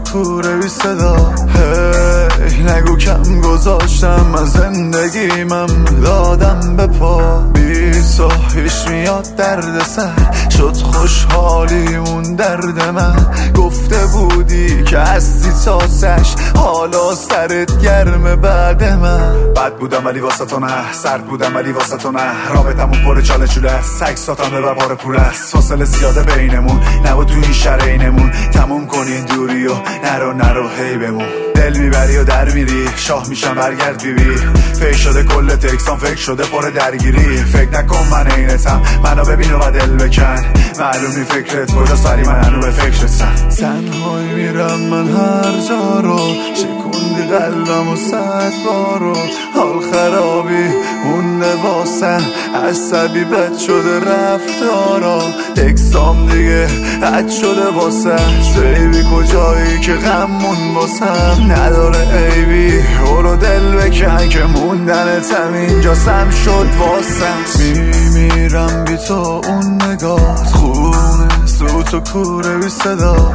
کوره بی صدا. نگو کم گذاشتم من زندگیمم دادم به پا. بی تو هیچ میاد درد سر شد خوشحالیمون درد من. گفته بودی که هستی تاسش حالا سرت گرمه بعد من. بد بودم ولی واسه تو نه، سرد بودم ولی واسه تو نه. رابطمون پر چاله چوله است، سگ ساتانه و پاره پوله است. فاصله زیاده بینمون، نبا تو این شرینمون. تموم کنین دوری و نرو هی بمون. دل میبری و در میری، شاه میشم برگرد بیبی. فکر شده کل تکسان، فکر شده پر درگیری. فکر نکن من اینتم، منو ببین و دل بکن. معلومی فکرت کجاست ولی من هنو به فکرتم. تنهایی میرم من هر جا رو، شکوندی قلبم و 100 بارو. حال خرابی اون واسم، عصبی بد شده رفتارا. تکسام دیگه حد شده واسم. سیبی کجایی که غممون واسم نداره عیبی. برو دل بکن که موندنتم اینجا سم شد واسم. میمیرم بی تو اون نگات خونه سوت و کوره بی صدا.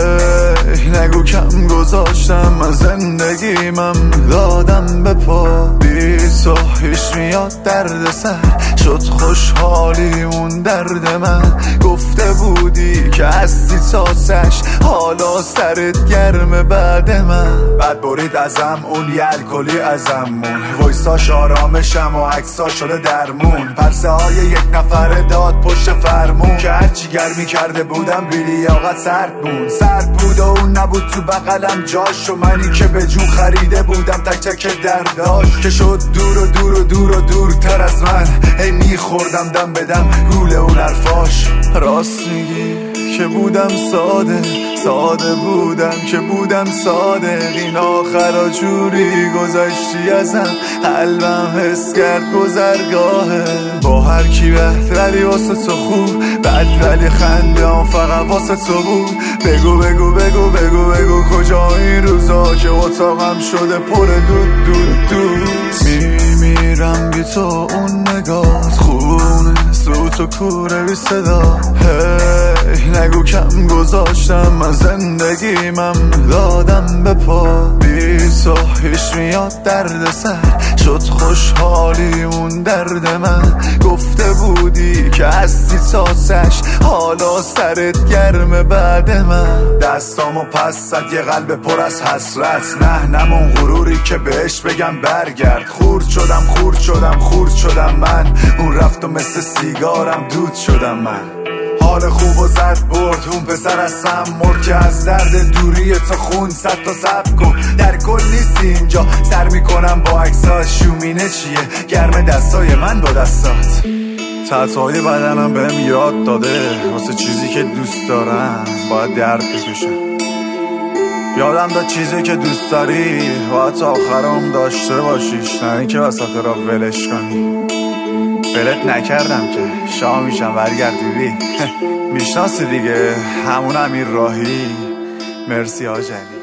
نگو کم گذاشتم من زندگیمم دادم به پا. بی تو هیچ میاد درد سر شد خوشحالیمون درد من. گفته بودی که هستی تاسش حالا سرت گرمه بعد من. بعد برید ازم اون الکلی ازمون. وایساش آرامشم و عکسا شده درمون. پرسه های یک نفره داد پشت فرمون. که هرچی گرمی کرده بودم بیلیاقت سرد بود و اون نبود تو بغلم جاش. و منی که به جون خریده بودم تک تک درداش. که شد دور و دورتر از من. هی میخوردم دم بدم گوله اون حرفاش. راست میگی که بودم ساده بودم که بودم صادق. این آخرا جوری گذشتی ازم، قلبم حس کرد گذرگاهه. با هر کی بهت ولی واسه تو خوب، بد ولی خنده هم فقط واسه تو بود. بگو کجا این روزا که اتاقم شده پر دود. میمیرم بی تو اون نگات خونه سوت و کوره بی صدا. نگو کم گذاشتم من زندگیمم دادم به پا. بی تو هیچ میاد درد سر شد خوشحالیمون درد من. گفته بودی که هستی تاسش حالا سرت گرمه بعد من. دستامو پس زد یه قلب پر از حسرت. نه نمون غروری که بهش بگم برگرد. خورد شدم من. اون رفت و مثل سیگارم دود شدم من. حال خوب و زد برد اون پسر از سم مرد. که از درد دوری تو خون 100 تا صبر کن. در کل نیست اینجا سر میکنم با عکسات. شومینه چیه گرم دستای من با دستات. تحتهای بدنم بهم یاد داده واسه چیزی که دوست دارم باید درد بکشم. یادم داد چیزی که دوست داری باید تا آخرام داشته باشیش، نه اینکه وسط را ولش کنی. ولت نکردم که شاه میشم برگرد بیبی. میشناسی دیگه همون امیر راهی. مرسی آجلی.